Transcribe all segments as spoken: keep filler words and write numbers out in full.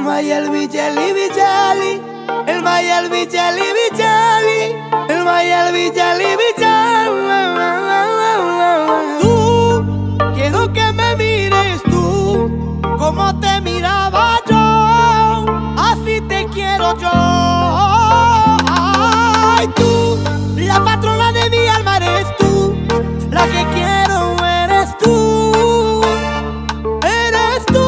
Mayelvi, Jelly, Jelly. El Mayelvi, Jelly, Jelly. El Mayelvi, Jelly, Jelly. Tú, quiero que me mires tú, como te miraba yo, así te quiero yo. Ay, tú, la patrona de mi alma eres tú, la que quiero eres tú, eres tú.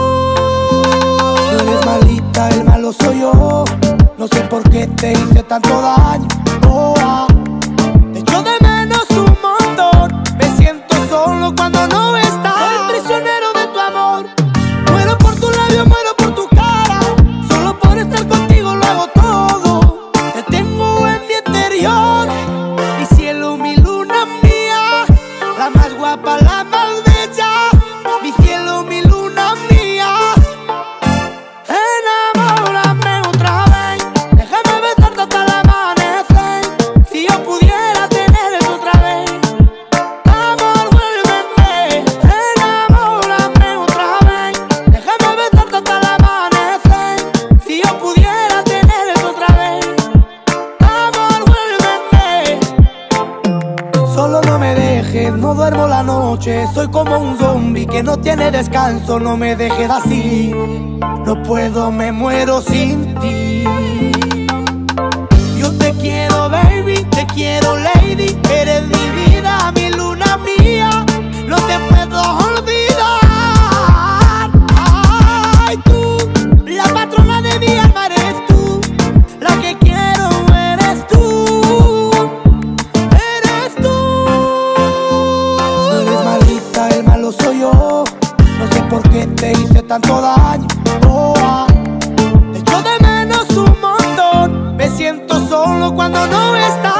Tú eres malita, el malo soy yo, no sé por qué te hice tanto daño. Oh, ah. Te echo de menos un montón, me siento solo cuando no estás. Soy prisionero de tu amor, muero por tu labio, muero por tu cara. Solo por estar contigo lo hago todo. Te tengo en mi interior, mi cielo, mi luna mía, la más guapa, la más bella. Mi cielo, mi luna mía. Enamórame otra vez, déjame besarte hasta el amanecer. Si yo pudiera tenerte otra vez, amor, vuélveme. Enamórame otra vez, déjame besarte hasta el amanecer. Si yo pudiera tenerte otra vez, amor, vuélveme. Solo no me dejes, no duermo la noche. Soy como un zombie que no tiene descanso. No me dejes así, no puedo, me muero sin ti. Yo te quiero, baby, te quiero, lady. Eres mi vida, mi luna mía, no te puedo olvidar. Ay, tú, la patrona de mi alma eres tú, la que quiero eres tú, eres tú. Tú eres malita, el malo soy yo, no sé por qué te hice tanto daño. Oh, ah. Te echo de menos un montón, me siento solo cuando no estás.